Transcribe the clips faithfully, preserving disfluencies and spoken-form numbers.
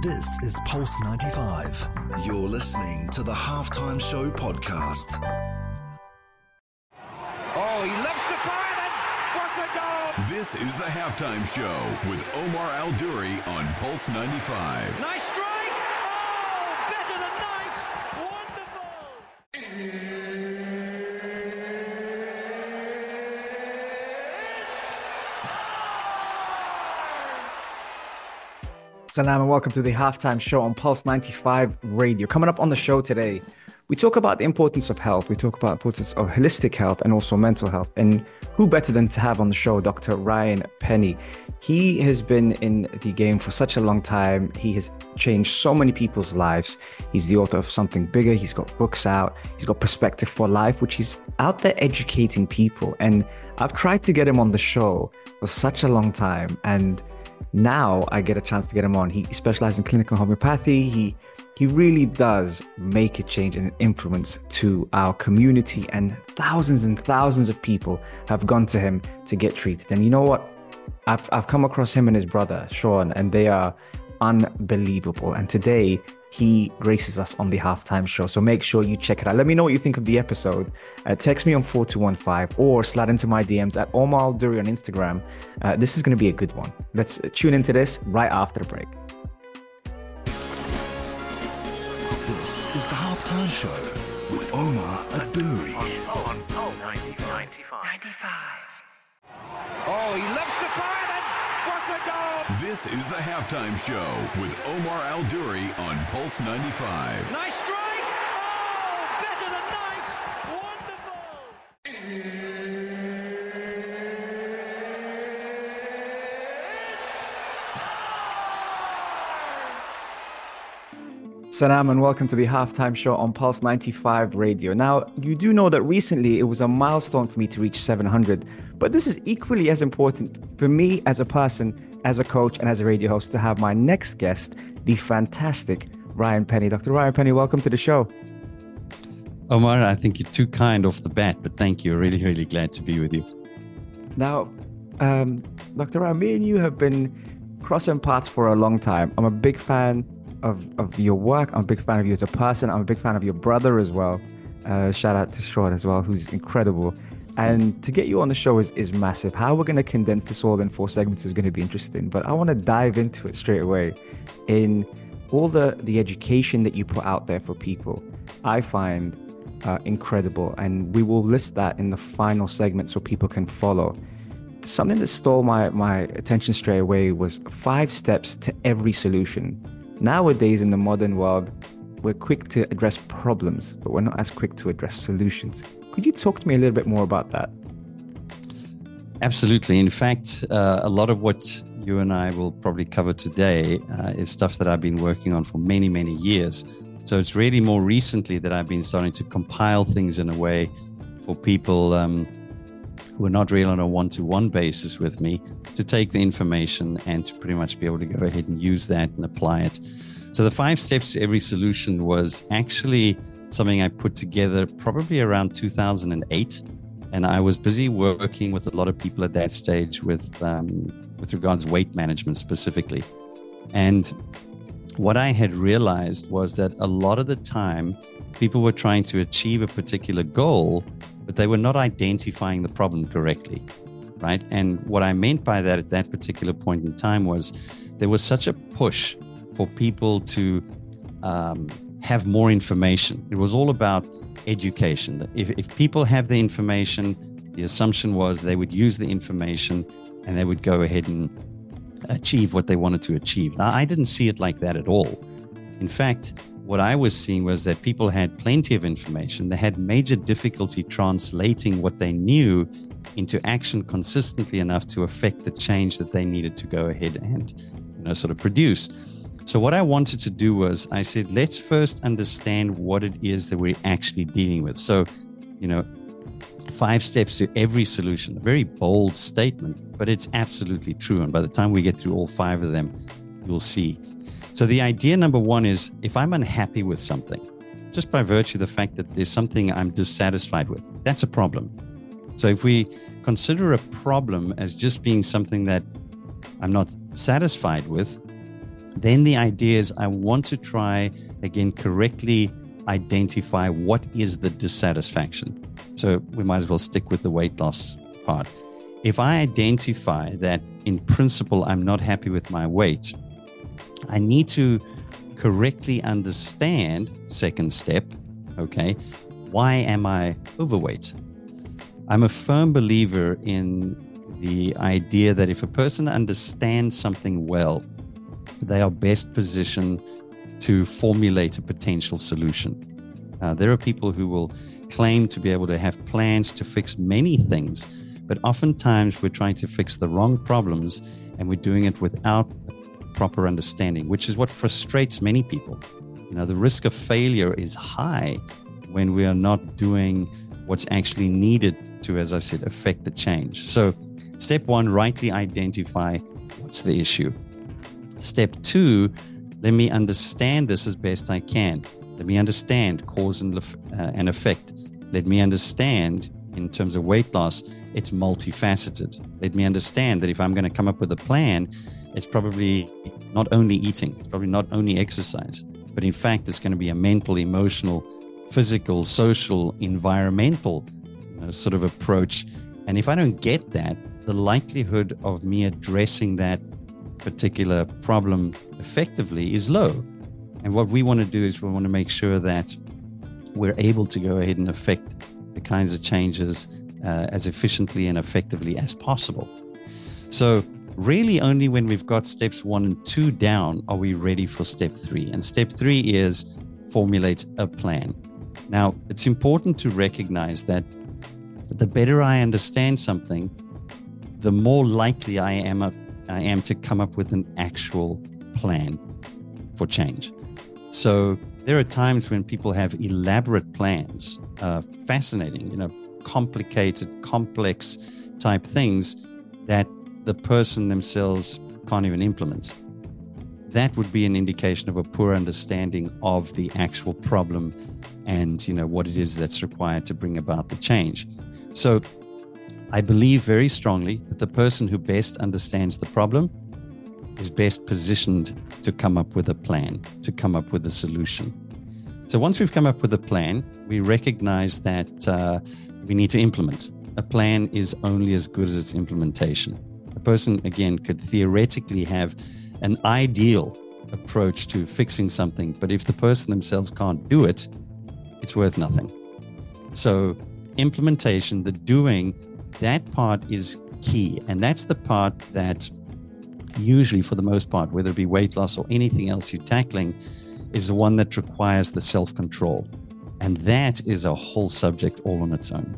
This is Pulse ninety-five. You're listening to the Halftime Show podcast. Oh, he lifts the fire and what a goal! This is the Halftime Show with Omar Al Duri on Pulse ninety-five. Nice strike! Oh, better than nice! Wonderful! Salam and welcome to the Halftime Show on Pulse ninety-five Radio. Coming up on the show today, we talk about the importance of health. We talk about the importance of holistic health and also mental health. And who better than to have on the show Doctor Ryan Penny. He has been in the game for such a long time. He has changed so many people's lives. He's the author of Something Bigger. He's got books out. He's got Perspective for Life, which he's out there educating people. And I've tried to get him on the show for such a long time. And now I get a chance to get him on. He specializes in clinical homeopathy. He he really does make a change and an influence to our community, and thousands and thousands of people have gone to him to get treated. And you know what? I've I've come across him and his brother Sean, and they are unbelievable. And today he graces us on the Halftime Show. So make sure you check it out. Let me know what you think of the episode. Uh, text me on four two one five or slide into my D Ms at Omar Al Duri on Instagram. Uh, this is going to be a good one. Let's tune into this right after the break. This is the Halftime Show with Omar Al Duri. Oh, on Pulse ninety-five. Oh, he lifts the fire and what a goal! This is the Halftime Show with Omar Al Duri on Pulse ninety-five. Nice strike! Oh, better than nice! Wonderful! Salam and welcome to the Halftime Show on Pulse ninety-five Radio. Now, you do know that recently it was a milestone for me to reach seven hundred, but this is equally as important for me as a person, as a coach, and as a radio host to have my next guest, the fantastic Ryan Penny. Doctor Ryan Penny, welcome to the show. Omar, I think you're too kind off the bat, but thank you. Really, really glad to be with you. Now, um, Doctor Ryan, me and you have been crossing paths for a long time. I'm a big fan Of, of your work. I'm a big fan of you as a person. I'm a big fan of your brother as well. Uh, shout out to Sean as well, who's incredible. And to get you on the show is, is massive. How we're going to condense this all in four segments is going to be interesting. But I want to dive into it straight away. In all the, the education that you put out there for people, I find uh, incredible. And we will list that in the final segment so people can follow. Something that stole my, my attention straight away was five steps to every solution. Nowadays, in the modern world, we're quick to address problems, but we're not as quick to address solutions. Could you talk to me a little bit more about that? Absolutely. In fact, uh, a lot of what you and I will probably cover today uh, is stuff that I've been working on for many, many years. So it's really more recently that I've been starting to compile things in a way for people um, who are not really on a one-to-one basis with me to take the information and to pretty much be able to go ahead and use that and apply it. So the five steps to every solution was actually something I put together probably around two thousand eight. And I was busy working with a lot of people at that stage with, um, with regards weight management specifically. And what I had realized was that a lot of the time people were trying to achieve a particular goal, but they were not identifying the problem correctly, right? And what I meant by that at that particular point in time was there was such a push for people to um, have more information. It was all about education. If, if people have the information, the assumption was they would use the information and they would go ahead and achieve what they wanted to achieve. Now, I didn't see it like that at all. In fact, what I was seeing was that people had plenty of information. They had major difficulty translating what they knew into action consistently enough to affect the change that they needed to go ahead and, you know, sort of produce. So what I wanted to do was I said, let's first understand what it is that we're actually dealing with. So, you know, five steps to every solution, a very bold statement, but it's absolutely true. And by the time we get through all five of them, you'll see. So the idea number one is if I'm unhappy with something, just by virtue of the fact that there's something I'm dissatisfied with, that's a problem. So if we consider a problem as just being something that I'm not satisfied with, then the idea is I want to try, again, correctly identify what is the dissatisfaction. So we might as well stick with the weight loss part. If I identify that in principle, I'm not happy with my weight, I need to correctly understand, second step, okay, why am I overweight? I'm a firm believer in the idea that if a person understands something well, they are best positioned to formulate a potential solution. Uh, there are people who will claim to be able to have plans to fix many things, but oftentimes we're trying to fix the wrong problems and we're doing it without proper understanding, which is what frustrates many people. You know, the risk of failure is high when we are not doing what's actually needed to, as I said, affect the change. So step one, rightly identify what's the issue. Step two, let me understand this as best I can. Let me understand cause and, uh, and effect. Let me understand in terms of weight loss, it's multifaceted. Let me understand that if I'm going to come up with a plan, it's probably not only eating, probably not only exercise, but in fact, it's going to be a mental, emotional, physical, social, environmental, you know, sort of approach. And if I don't get that, the likelihood of me addressing that particular problem effectively is low. And what we want to do is we want to make sure that we're able to go ahead and affect the kinds of changes uh, as efficiently and effectively as possible. So really only when we've got steps one and two down are we ready for step three. And step three is formulate a plan. Now, it's important to recognize that the better I understand something, the more likely I am, a, I am to come up with an actual plan for change. So there are times when people have elaborate plans, uh, fascinating, you know, complicated, complex type things that the person themselves can't even implement. That would be an indication of a poor understanding of the actual problem and, you know, what it is that's required to bring about the change. So I believe very strongly that the person who best understands the problem is best positioned to come up with a plan, to come up with a solution. So once we've come up with a plan, we recognize that uh, we need to implement. A plan is only as good as its implementation. A person, again, could theoretically have an ideal approach to fixing something, but if the person themselves can't do it, it's worth nothing. So implementation, the doing, that part is key. And that's the part that usually, for the most part, whether it be weight loss or anything else you're tackling, is the one that requires the self-control. And that is a whole subject all on its own.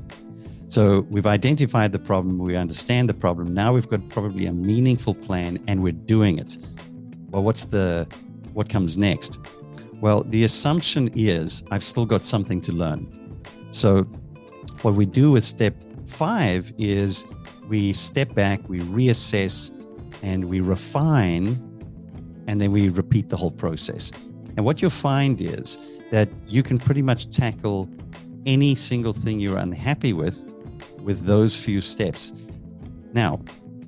So we've identified the problem, we understand the problem. Now we've got probably a meaningful plan and we're doing it. Well, what's the, what comes next? Well, the assumption is I've still got something to learn. So what we do with step five is we step back, we reassess, and we refine, and then we repeat the whole process. And what you'll find is that you can pretty much tackle any single thing you're unhappy with with those few steps. Now,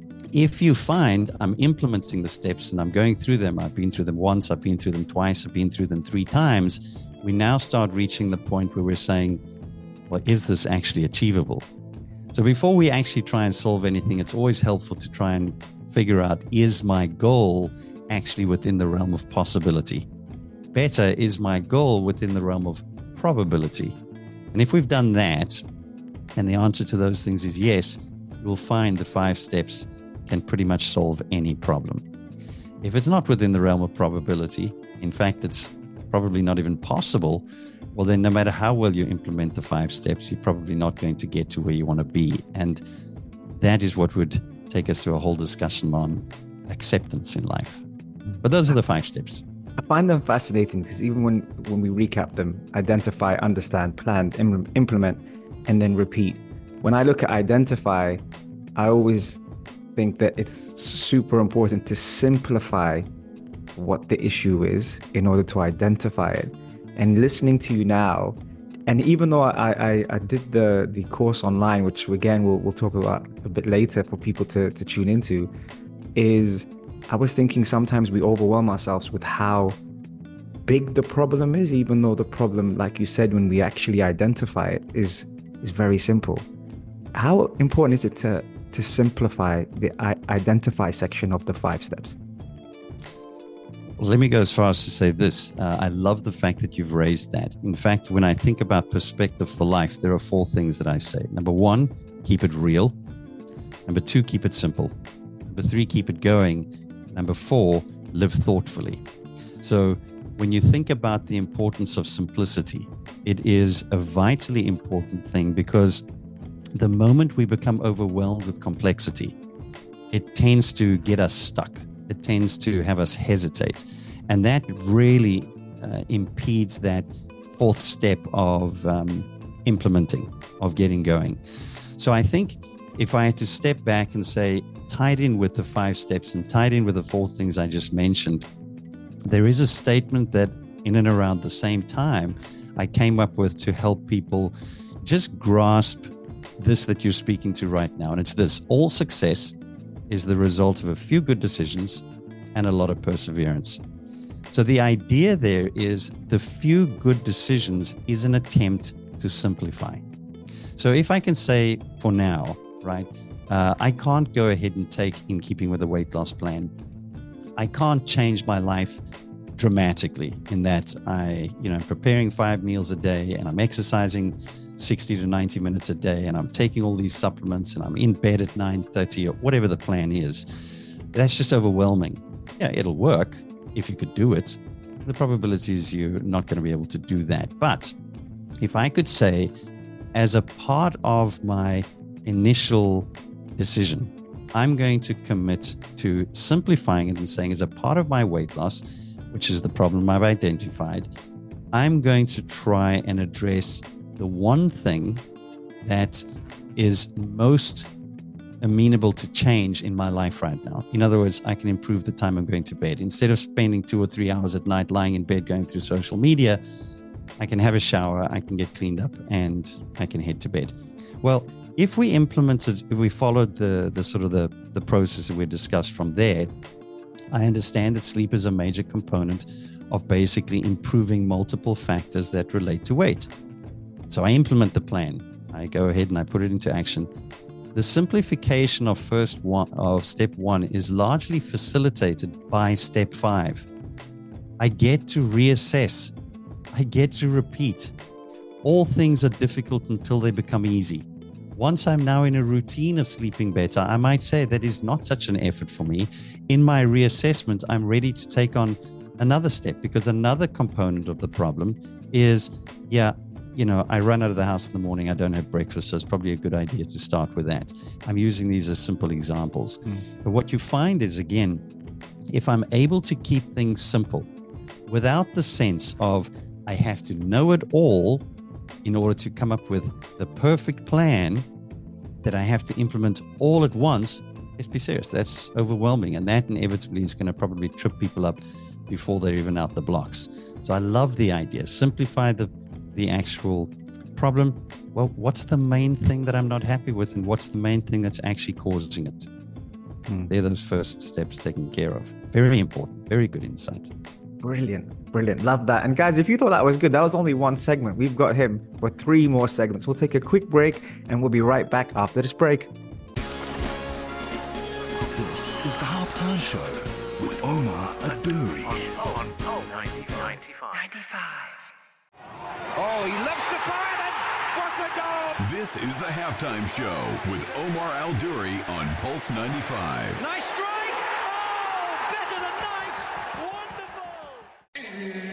if you find I'm implementing the steps and I'm going through them, I've been through them once, I've been through them twice, I've been through them three times, we now start reaching the point where we're saying, well, is this actually achievable? So before we actually try and solve anything, it's always helpful to try and figure out, is my goal actually within the realm of possibility? Better, is my goal within the realm of probability? And if we've done that, and the answer to those things is yes, you'll find the five steps can pretty much solve any problem. If it's not within the realm of probability, in fact, it's probably not even possible, well, then no matter how well you implement the five steps, you're probably not going to get to where you want to be. And that is what would take us through a whole discussion on acceptance in life. But those are the five steps. I find them fascinating because even when, when we recap them, identify, understand, plan, im- implement, and then repeat. When I look at identify, I always think that it's super important to simplify what the issue is in order to identify it. And listening to you now, and even though I, I, I did the, the course online, which again we'll, we'll talk about a bit later for people to, to tune into, is I was thinking sometimes we overwhelm ourselves with how big the problem is, even though the problem, like you said, when we actually identify it, is is very simple. How important is it to to simplify the identify section of the five steps? Well, let me go as far as to say this. Uh, I love the fact that you've raised that. In fact, when I think about perspective for life, there are four things that I say. Number one, keep it real. Number two, keep it simple. Number three, keep it going. Number four, live thoughtfully. So when you think about the importance of simplicity, it is a vitally important thing, because the moment we become overwhelmed with complexity, it tends to get us stuck. It tends to have us hesitate. And that really uh, impedes that fourth step of um, implementing, of getting going. So I think if I had to step back and say, tied in with the five steps and tied in with the four things I just mentioned, there is a statement that in and around the same time I came up with to help people just grasp this that you're speaking to right now. And it's this: all success is the result of a few good decisions and a lot of perseverance. So the idea there is the few good decisions is an attempt to simplify. So if I can say for now, right, uh, I can't go ahead and take, in keeping with the weight loss plan, I can't change my life dramatically in that I, you know, I'm preparing five meals a day and I'm exercising sixty to ninety minutes a day and I'm taking all these supplements and I'm in bed at nine thirty or whatever the plan is. That's just overwhelming. Yeah, it'll work if you could do it. The probability is you're not going to be able to do that. But if I could say, as a part of my initial decision, I'm going to commit to simplifying it and saying, as a part of my weight loss, which is the problem I've identified, I'm going to try and address the one thing that is most amenable to change in my life right now. In other words, I can improve the time I'm going to bed. Instead of spending two or three hours at night lying in bed going through social media, I can have a shower, I can get cleaned up, and I can head to bed. Well, if we implemented, if we followed the, the sort of the, the process that we discussed from there, I understand that sleep is a major component of basically improving multiple factors that relate to weight. So I implement the plan. I go ahead and I put it into action. The simplification of first one of step one is largely facilitated by step five. I get to reassess. I get to repeat. All things are difficult until they become easy. Once I'm now in a routine of sleeping better, I might say that is not such an effort for me. In my reassessment, I'm ready to take on another step, because another component of the problem is, yeah, you know, I run out of the house in the morning, I don't have breakfast, so it's probably a good idea to start with that. I'm using these as simple examples. Mm. But what you find is, again, if I'm able to keep things simple without the sense of I have to know it all in order to come up with the perfect plan that I have to implement all at once, let's be serious, that's overwhelming. And that inevitably is going to probably trip people up before they're even out the blocks. So I love the idea. Simplify the the actual problem. Well, what's the main thing that I'm not happy with, and what's the main thing that's actually causing it? Mm. They're those first steps taken care of. Very important. Very good insight. Brilliant. Brilliant. Love that. And guys, if you thought that was good, that was only one segment. We've got him for three more segments. We'll take a quick break and we'll be right back after this break. This is the Halftime Show with Omar Adouri. On Pulse ninety-five. Oh, he loves the fire, and what a goal! This is the Halftime Show with Omar Al-Duri on Pulse ninety-five. Nice strike! Oh, better than nice! Wonderful!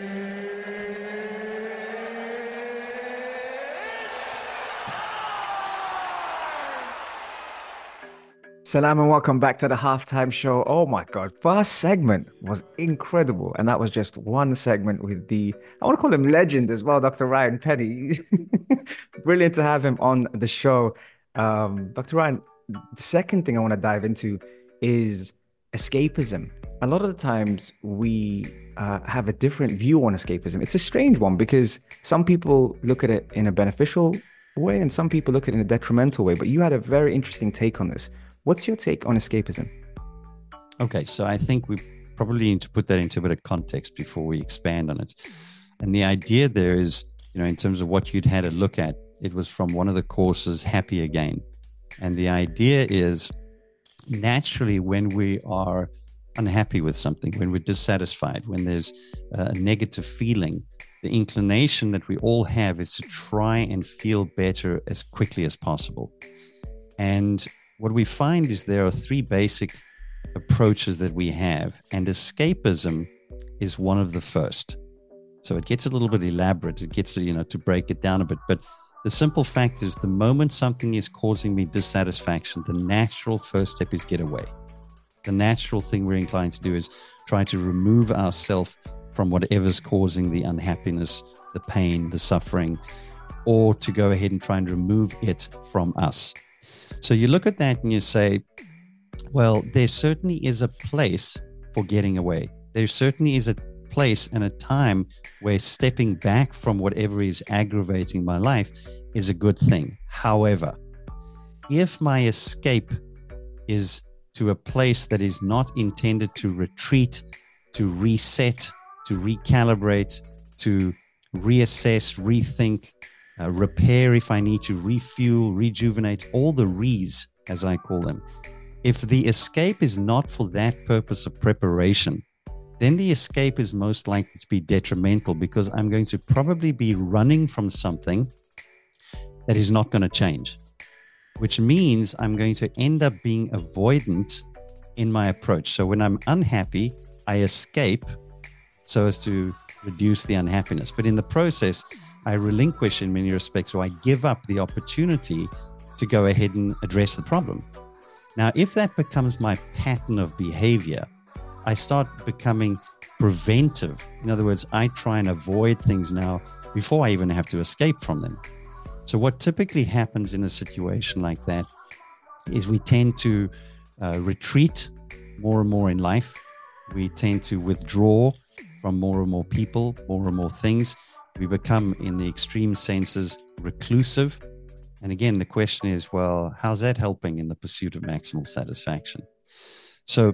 Salam and welcome back to the Halftime Show. Oh my God, first segment was incredible. And that was just one segment with the, I want to call him legend as well, Doctor Ryan Penny. Brilliant to have him on the show. Um, Doctor Ryan, the second thing I want to dive into is escapism. A lot of the times we uh, have a different view on escapism. It's a strange one because some people look at it in a beneficial way and some people look at it in a detrimental way. But you had a very interesting take on this. What's your take on escapism? Okay, so I think we probably need to put that into a bit of context before we expand on it. And the idea there is, you know, in terms of what you'd had a look at, it was from one of the courses, Happy Again. And the idea is naturally when we are unhappy with something, when we're dissatisfied, when there's a negative feeling, the inclination that we all have is to try and feel better as quickly as possible. And what we find is there are three basic approaches that we have, and escapism is one of the first. So it gets a little bit elaborate. It gets, you know, to break it down a bit. But the simple fact is the moment something is causing me dissatisfaction, the natural first step is get away. The natural thing we're inclined to do is try to remove ourselves from whatever's causing the unhappiness, the pain, the suffering, or to go ahead and try and remove it from us. So you look at that and you say, well, there certainly is a place for getting away. There certainly is a place and a time where stepping back from whatever is aggravating my life is a good thing. However, if my escape is to a place that is not intended to retreat, to reset, to recalibrate, to reassess, rethink, uh, repair if I need to, refuel, rejuvenate, all the re's, as I call them. If the escape is not for that purpose of preparation, then the escape is most likely to be detrimental, because I'm going to probably be running from something that is not going to change, which means I'm going to end up being avoidant in my approach. So when I'm unhappy, I escape so as to reduce the unhappiness. But in the process, I relinquish in many respects, or I give up the opportunity to go ahead and address the problem. Now, if that becomes my pattern of behavior, I start becoming preventive. In other words, I try and avoid things now before I even have to escape from them. So what typically happens in a situation like that is we tend to uh, retreat more and more in life. We tend to withdraw from more and more people, more and more things. We become, in the extreme senses, reclusive. And again, the question is, well, how's that helping in the pursuit of maximal satisfaction? So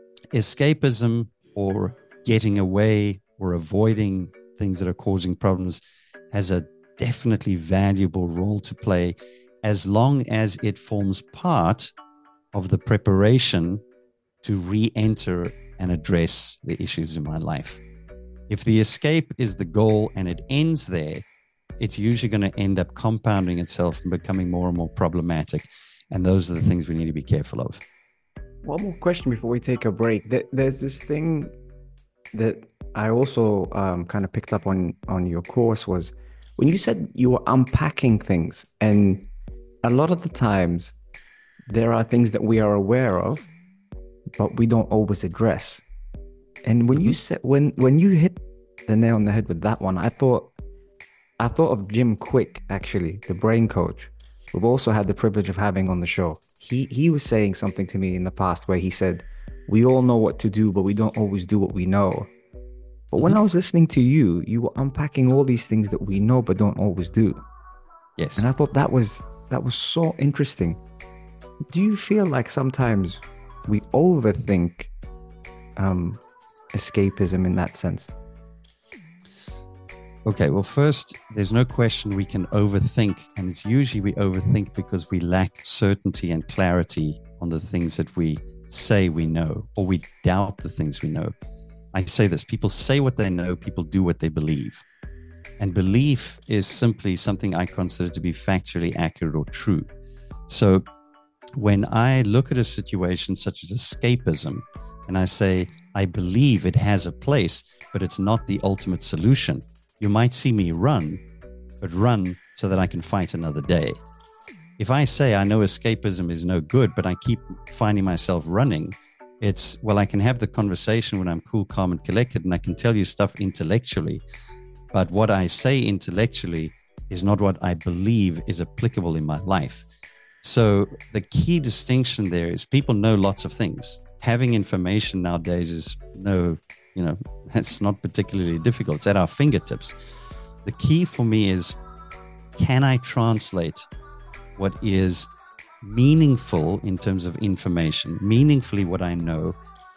escapism, or getting away or avoiding things that are causing problems, has a definitely valuable role to play, as long as it forms part of the preparation to re-enter and address the issues in my life. If the escape is the goal and it ends there, it's usually going to end up compounding itself and becoming more and more problematic. And those are the things we need to be careful of. One more question before we take a break. There's this thing that I also um, kind of picked up on, on your course, was when you said you were unpacking things. And a lot of the times there are things that we are aware of, but we don't always address. And when mm-hmm. you said, when, when you hit the nail on the head with that one, I thought, I thought of Jim Quick, actually, the brain coach. We've also had the privilege of having on the show. He he was saying something to me in the past where he said, we all know what to do, but we don't always do what we know. But mm-hmm. when I was listening to you, you were unpacking all these things that we know but don't always do. Yes. And I thought that was that was so interesting. Do you feel like sometimes we overthink um, escapism in that sense? Okay, well, first, there's no question we can overthink, and it's usually we overthink because we lack certainty and clarity on the things that we say we know, or we doubt the things we know. I say this, people say what they know, people do what they believe. And belief is simply something I consider to be factually accurate or true. So when I look at a situation such as escapism, and I say, I believe it has a place, but it's not the ultimate solution, you might see me run, but run so that I can fight another day. If I say I know escapism is no good, but I keep finding myself running, it's, well, I can have the conversation when I'm cool, calm, and collected, and I can tell you stuff intellectually. But what I say intellectually is not what I believe is applicable in my life. So the key distinction there is people know lots of things. Having information nowadays is no... You know, it's not particularly difficult. It's at our fingertips. The key for me is, can I translate what is meaningful in terms of information, meaningfully what I know,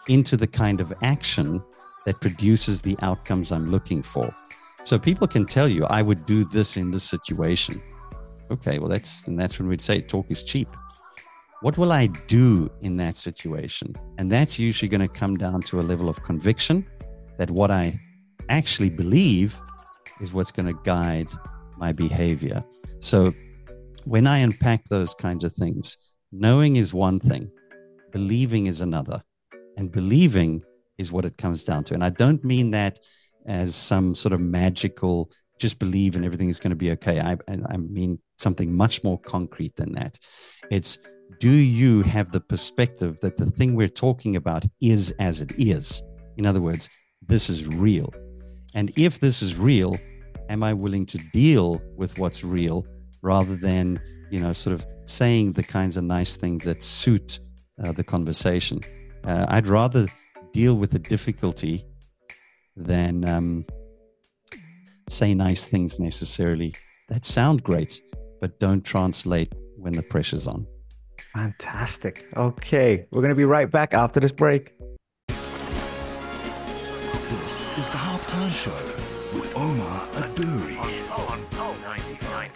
into the kind of action that produces the outcomes I'm looking for. So people can tell you, I would do this in this situation. Okay, well, that's and that's when we'd say talk is cheap. What will I do in that situation? And that's usually going to come down to a level of conviction that what I actually believe is what's going to guide my behavior. So when I unpack those kinds of things, knowing is one thing, believing is another. And believing is what it comes down to. And I don't mean that as some sort of magical, just believe and everything is going to be okay. I, I mean something much more concrete than that. It's, do you have the perspective that the thing we're talking about is as it is? In other words, this is real. And if this is real, am I willing to deal with what's real rather than, you know, sort of saying the kinds of nice things that suit uh, the conversation? Uh, I'd rather deal with the difficulty than um, say nice things necessarily that sound great, but don't translate when the pressure's on. Fantastic. Okay, we're going to be right back after this break. This is the Halftime Show with Omar Adouri. On Pulse ninety-five.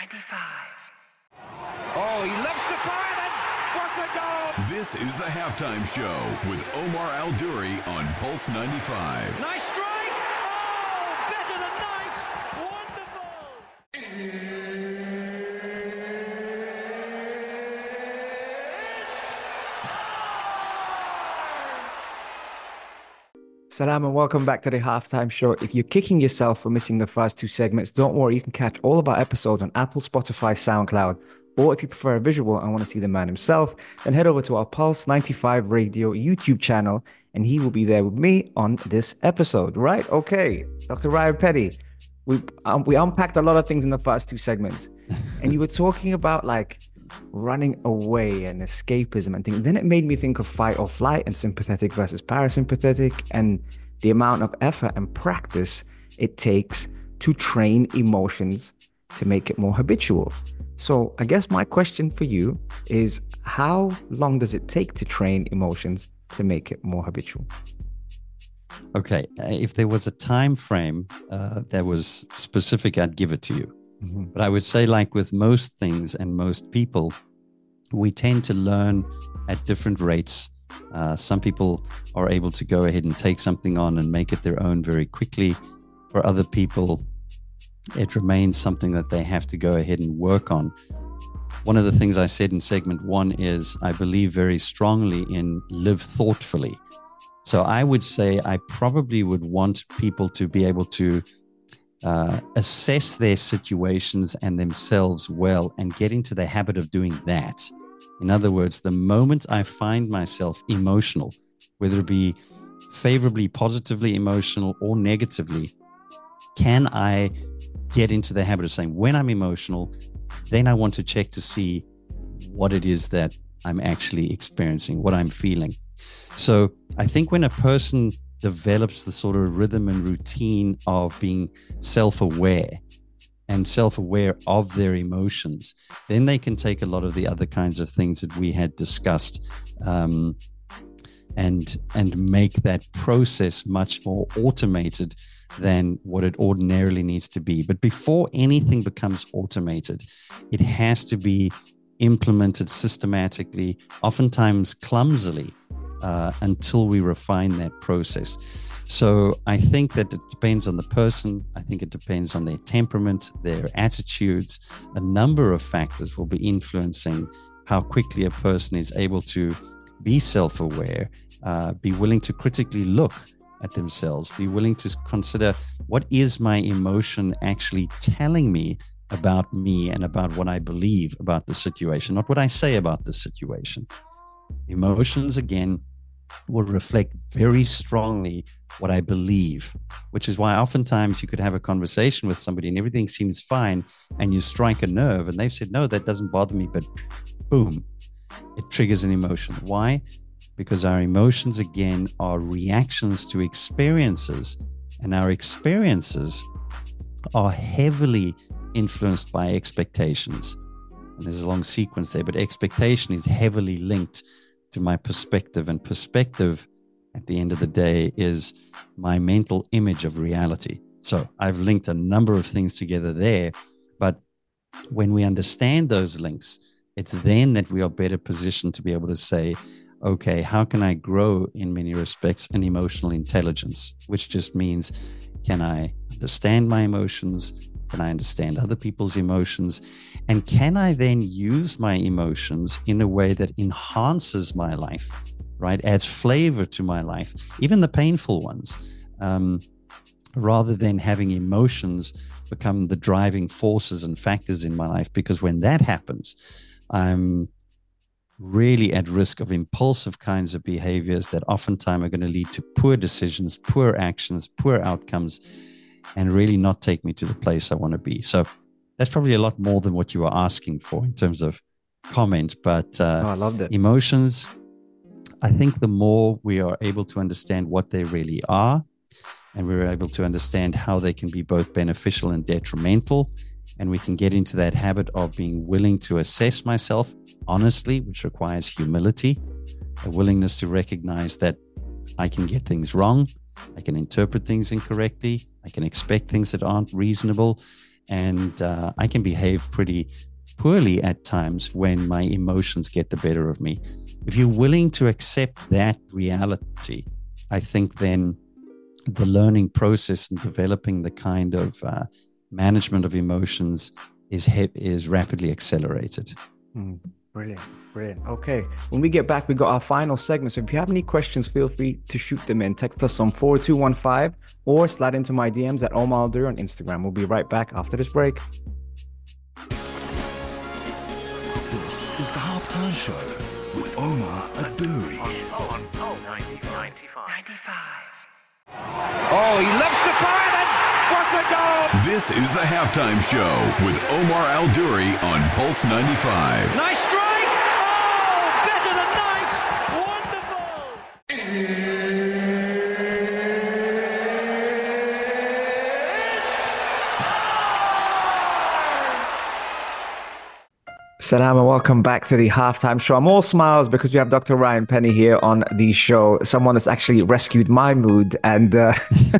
Oh, he loves the fire then. What a goal! This is the Halftime Show with Omar Al-Duri on Pulse ninety-five. Nice strike! Oh, better than nice! Wonderful! Salam and welcome back to the Halftime Show. If you're kicking yourself for missing the first two segments, don't worry, you can catch all of our episodes on Apple, Spotify, SoundCloud, or if you prefer a visual and want to see the man himself, then head over to our Pulse ninety-five Radio YouTube channel, and he will be there with me on this episode, right? Okay, Doctor Ryan Petty, we um, we unpacked a lot of things in the first two segments, and you were talking about like running away and escapism and things. Then it made me think of fight or flight and sympathetic versus parasympathetic and the amount of effort and practice it takes to train emotions to make it more habitual. So I guess my question for you is, how long does it take to train emotions to make it more habitual? Okay, if there was a time frame uh, that was specific, I'd give it to you. Mm-hmm. But I would say, like with most things and most people, we tend to learn at different rates. Uh, some people are able to go ahead and take something on and make it their own very quickly. For other people, it remains something that they have to go ahead and work on. One of the things I said in segment one is I believe very strongly in live thoughtfully. So I would say I probably would want people to be able to Uh, assess their situations and themselves well and get into the habit of doing that. In other words, the moment I find myself emotional, whether it be favorably, positively emotional or negatively, can I get into the habit of saying, when I'm emotional, then I want to check to see what it is that I'm actually experiencing, what I'm feeling. So I think when a person develops the sort of rhythm and routine of being self-aware and self-aware of their emotions, then they can take a lot of the other kinds of things that we had discussed um, and and make that process much more automated than what it ordinarily needs to be. But before anything becomes automated, it has to be implemented systematically, oftentimes clumsily, Uh, until we refine that process. So I think that it depends on the person. I think it depends on their temperament, their attitudes. A number of factors will be influencing how quickly a person is able to be self-aware, uh, be willing to critically look at themselves, be willing to consider, what is my emotion actually telling me about me and about what I believe about the situation, not what I say about the situation. Emotions, again, will reflect very strongly what I believe, which is why oftentimes you could have a conversation with somebody and everything seems fine and you strike a nerve and they've said, no, that doesn't bother me, but boom, it triggers an emotion. Why? Because our emotions, again, are reactions to experiences, and our experiences are heavily influenced by expectations. And there's a long sequence there, but expectation is heavily linked to my perspective, and perspective at the end of the day is my mental image of reality. So I've linked a number of things together there, but when we understand those links, it's then that we are better positioned to be able to say, okay, how can I grow in many respects an emotional intelligence, which just means, can I understand my emotions? Can I understand other people's emotions? And can I then use my emotions in a way that enhances my life, right? Adds flavor to my life, even the painful ones, um, rather than having emotions become the driving forces and factors in my life. Because when that happens, I'm really at risk of impulsive kinds of behaviors that oftentimes are going to lead to poor decisions, poor actions, poor outcomes, and really not take me to the place I want to be. So that's probably a lot more than what you were asking for in terms of comment. But uh, oh, I loved it. Emotions, I think the more we are able to understand what they really are, and we're able to understand how they can be both beneficial and detrimental, and we can get into that habit of being willing to assess myself honestly, which requires humility, a willingness to recognize that I can get things wrong, I can interpret things incorrectly, I can expect things that aren't reasonable, and uh, I can behave pretty poorly at times when my emotions get the better of me. If you're willing to accept that reality, I think then the learning process and developing the kind of uh, management of emotions is he- is rapidly accelerated. Mm, brilliant, brilliant. Okay, when we get back, we got our final segment. So if you have any questions, feel free to shoot them in. Text us on four two one five or slide into my D Ms at Omar Al Duri on Instagram. We'll be right back after this break. This is the Halftime Show with Omar Al Duri. On Pulse ninety-five. Oh, he lifts the fire and what a goal! This is the Halftime Show with Omar Al Duri on Pulse ninety-five. Nice strike! Oh, better than nice! Wonderful! Salam and welcome back to the Halftime Show. I'm all smiles because we have Doctor Ryan Penny here on the show, someone that's actually rescued my mood, and uh,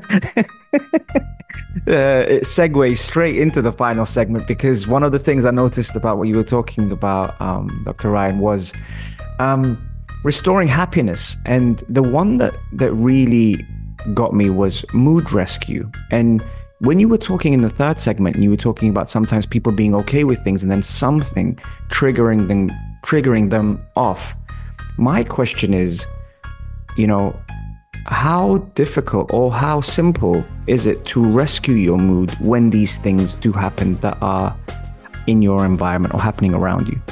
uh, it segues straight into the final segment, because one of the things I noticed about what you were talking about, um, Doctor Ryan, was um, restoring happiness. And the one that, that really got me was mood rescue. And when you were talking in the third segment, you were talking about sometimes people being okay with things and then something triggering them, triggering them off. My question is, you know, how difficult or how simple is it to rescue your mood when these things do happen that are in your environment or happening around you?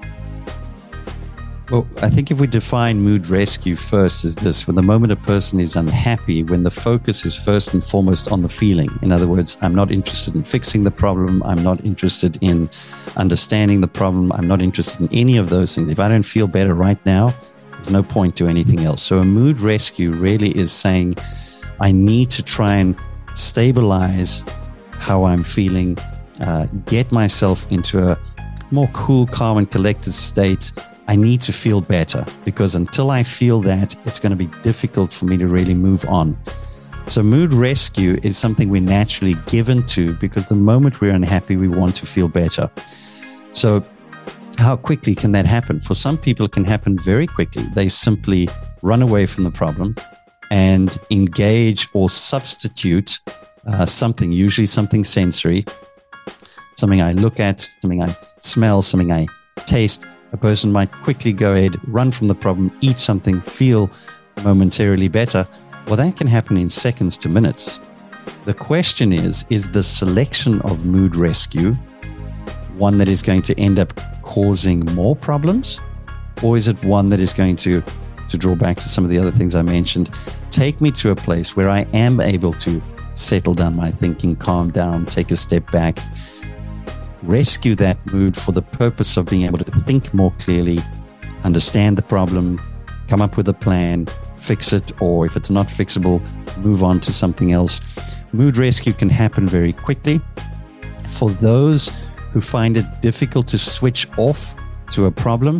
Well, I think if we define mood rescue first as this, when the moment a person is unhappy, when the focus is first and foremost on the feeling. In other words, I'm not interested in fixing the problem. I'm not interested in understanding the problem. I'm not interested in any of those things. If I don't feel better right now, there's no point to anything else. So a mood rescue really is saying, I need to try and stabilize how I'm feeling, uh, get myself into a more cool, calm, and collected state. I need to feel better, because until I feel that, it's going to be difficult for me to really move on. So mood rescue is something we're naturally given to, because the moment we're unhappy, we want to feel better. So how quickly can that happen? For some people, it can happen very quickly. They simply run away from the problem and engage or substitute uh, something, usually something sensory, something I look at, something I smell, something I taste. A person might quickly go ahead, run from the problem, eat something, feel momentarily better. Well, that can happen in seconds to minutes. The question is, is the selection of mood rescue one that is going to end up causing more problems? Or is it one that is going to, to draw back to some of the other things I mentioned, take me to a place where I am able to settle down my thinking, calm down, take a step back, rescue that mood for the purpose of being able to think more clearly, understand the problem, come up with a plan, fix it, or if it's not fixable, move on to something else. Mood rescue can happen very quickly. For those who find it difficult to switch off to a problem,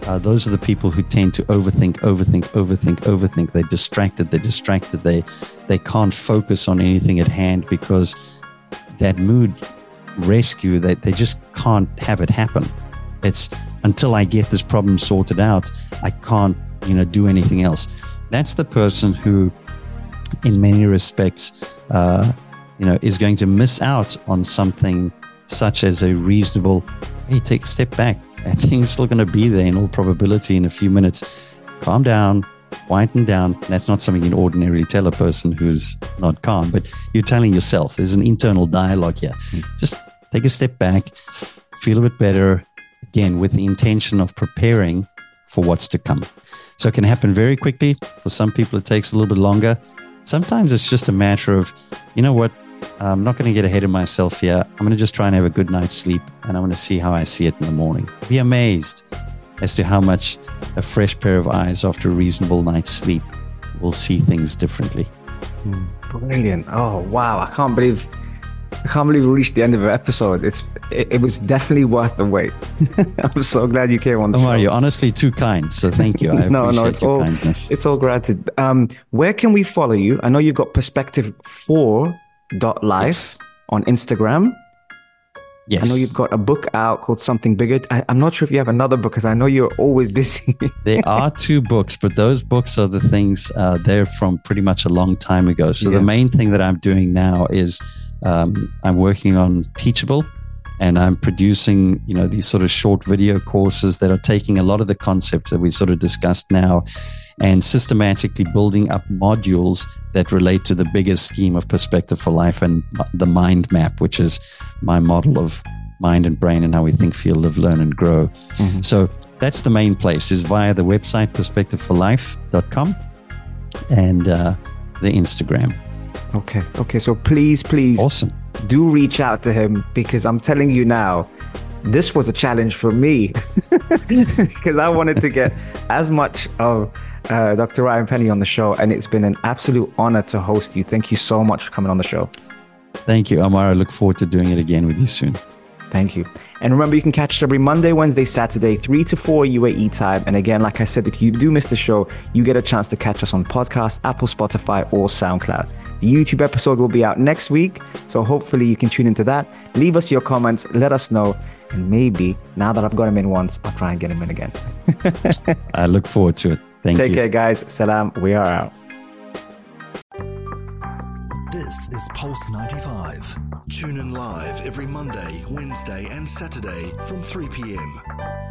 uh, those are the people who tend to overthink, overthink, overthink, overthink. They're distracted. They're distracted. They they can't focus on anything at hand because that mood rescue, they, they just can't have it happen. It's until I get this problem sorted out, I can't, you know, do anything else. That's the person who, in many respects, uh, you know, is going to miss out on something such as a reasonable, hey, take a step back. That thing's still going to be there in all probability in a few minutes. Calm down, quieten down. That's not something you ordinarily tell a person who's not calm, but you're telling yourself. There's an internal dialogue here. Mm. Just take a step back, feel a bit better, again, with the intention of preparing for what's to come. So it can happen very quickly. For some people, it takes a little bit longer. Sometimes it's just a matter of, you know what, I'm not going to get ahead of myself here. I'm going to just try and have a good night's sleep, and I'm going to see how I see it in the morning. Be amazed as to how much a fresh pair of eyes after a reasonable night's sleep will see things differently. Brilliant. Oh, wow. I can't believe I can't believe we reached the end of the episode. It's It, it was definitely worth the wait. I'm so glad you came on the Omar, show. you're honestly too kind, so thank you. I no, appreciate no, it's your all, kindness. It's all granted. Um, where can we follow you? I know you've got perspective four dot life Yes. on Instagram. Yes. I know you've got a book out called Something Bigger. I, I'm not sure if you have another book because I know you're always busy. There are two books, but those books are the things, uh, they're from pretty much a long time ago. So Yeah. the main thing that I'm doing now is um, I'm working on Teachable, and I'm producing, you know, these sort of short video courses that are taking a lot of the concepts that we sort of discussed now and systematically building up modules that relate to the bigger scheme of Perspective for Life and the mind map, which is my model of mind and brain and how we think, feel, live, learn, and grow. Mm-hmm. So that's the main place, is via the website perspective for life dot com and uh, the Instagram. Okay. Okay. So please, please Awesome. do reach out to him, because I'm telling you now, this was a challenge for me because I wanted to get as much of uh, Doctor Ryan Penny on the show, and it's been an absolute honor to host you. Thank you so much for coming on the show. Thank you, Omar. I look forward to doing it again with you soon. Thank you. And remember, you can catch us every Monday, Wednesday, Saturday, three to four U A E time. And again, like I said, if you do miss the show, you get a chance to catch us on podcast, Apple, Spotify, or SoundCloud. The YouTube episode will be out next week, so hopefully you can tune into that. Leave us your comments, let us know, and maybe, now that I've got him in once, I'll try and get him in again. I look forward to it. Thank Take you. care, guys. Salam. We are out. This is Pulse ninety-five. Tune in live every Monday, Wednesday, and Saturday from three p.m.